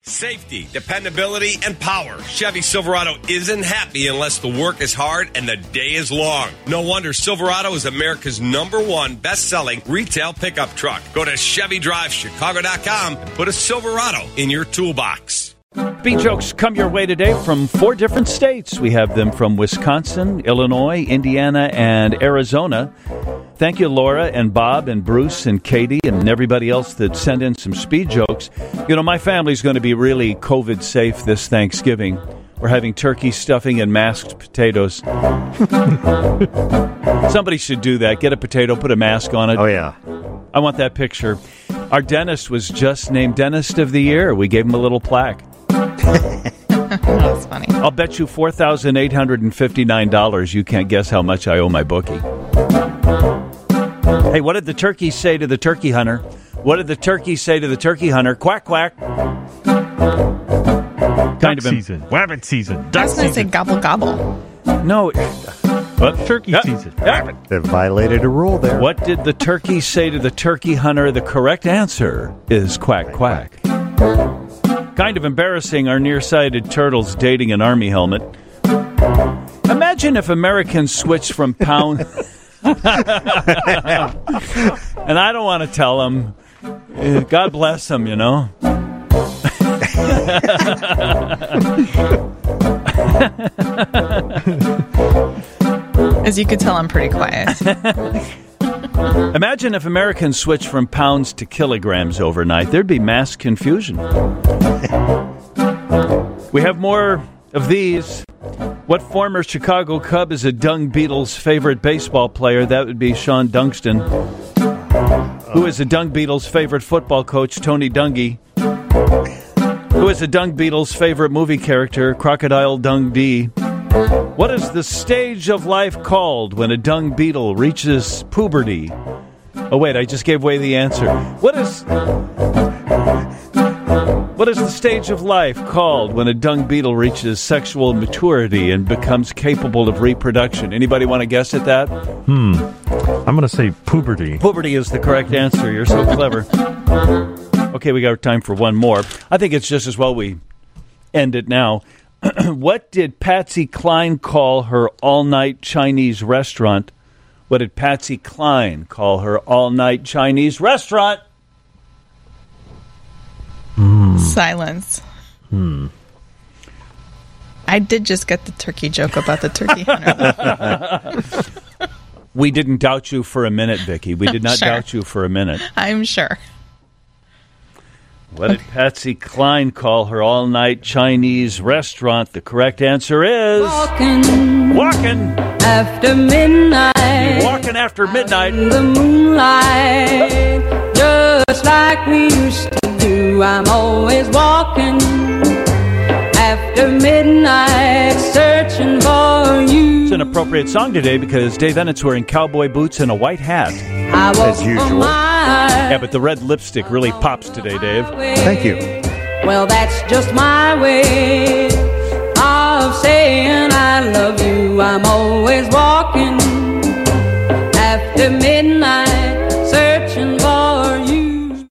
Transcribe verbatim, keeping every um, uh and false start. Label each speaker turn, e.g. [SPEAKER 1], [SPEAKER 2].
[SPEAKER 1] Safety, dependability, and power. Chevy Silverado isn't happy unless the work is hard and the day is long. No wonder Silverado is America's number one best-selling retail pickup truck. Go to Chevy Drive Chicago dot com and put a Silverado in your toolbox.
[SPEAKER 2] Speed jokes come your way today from four different states. We have them from Wisconsin, Illinois, Indiana, and Arizona. Thank you, Laura and Bob and Bruce and Katie and everybody else that sent in some speed jokes. You know, my family's going to be really COVID safe this Thanksgiving. We're having turkey stuffing and masked potatoes. Somebody should do that. Get a potato, put a mask on it.
[SPEAKER 3] Oh, yeah.
[SPEAKER 2] I want that picture. Our dentist was just named Dentist of the Year. We gave him a little plaque.
[SPEAKER 4] That's funny.
[SPEAKER 2] I'll bet you four thousand eight hundred fifty-nine dollars you can't guess how much I owe my bookie. Hey, what did the turkey say to the turkey hunter? What did the turkey say to the turkey hunter? Quack, quack.
[SPEAKER 5] Duck
[SPEAKER 2] Kind of
[SPEAKER 5] season. Rabbit season.
[SPEAKER 4] I
[SPEAKER 5] Duck
[SPEAKER 4] was going to say
[SPEAKER 5] season.
[SPEAKER 4] gobble gobble.
[SPEAKER 2] No.
[SPEAKER 5] What? Turkey
[SPEAKER 2] Yeah.
[SPEAKER 5] season.
[SPEAKER 2] Yeah.
[SPEAKER 3] They violated a rule there.
[SPEAKER 2] What did the turkey say to the turkey hunter? The correct answer is quack, quack. Kind of embarrassing, our nearsighted turtle's dating an army helmet. Imagine if Americans switched from pound... And I don't want to tell them. Uh, God bless them, you know.
[SPEAKER 4] As you could tell, I'm pretty quiet.
[SPEAKER 2] Imagine if Americans switched from pounds to kilograms overnight. There'd be mass confusion. We have more of these. What former Chicago Cub is a Dung Beetle's favorite baseball player? That would be Sean Dunston. Who is a Dung Beetle's favorite football coach? Tony Dungy. Who is a Dung Beetle's favorite movie character? Crocodile Dundee. What is the stage of life called when a dung beetle reaches puberty? Oh, wait, I just gave away the answer. What is... What is the stage of life called when a dung beetle reaches sexual maturity and becomes capable of reproduction? Anybody want to guess at that?
[SPEAKER 5] Hmm. I'm going to say puberty.
[SPEAKER 2] Puberty is the correct answer. You're so clever. Okay, we got time for one more. I think it's just as well we end it now. What did Patsy Cline call her all-night Chinese restaurant? What did Patsy Cline call her all-night Chinese restaurant?
[SPEAKER 5] Hmm.
[SPEAKER 4] Silence.
[SPEAKER 5] Hmm.
[SPEAKER 4] I did just get the turkey joke about the turkey hunter.
[SPEAKER 2] We didn't doubt you for a minute, Vicki. We did not
[SPEAKER 4] Sure.
[SPEAKER 2] doubt you for a minute.
[SPEAKER 4] I'm sure.
[SPEAKER 2] What did Patsy Cline call her all-night Chinese restaurant? The correct answer is...
[SPEAKER 6] Walking,
[SPEAKER 2] Walking.
[SPEAKER 6] after midnight,
[SPEAKER 2] Walking after midnight.
[SPEAKER 6] in the moonlight, just like we used to do. I'm always walking after midnight, searching for you.
[SPEAKER 2] It's an appropriate song today because Dave Ennett's wearing cowboy boots and a white hat.
[SPEAKER 6] I walk
[SPEAKER 3] As usual.
[SPEAKER 6] for miles.
[SPEAKER 2] Yeah, but the red lipstick really pops today, Dave.
[SPEAKER 3] Thank you.
[SPEAKER 6] Well, that's just my way of saying I love you. I'm always walking after midnight.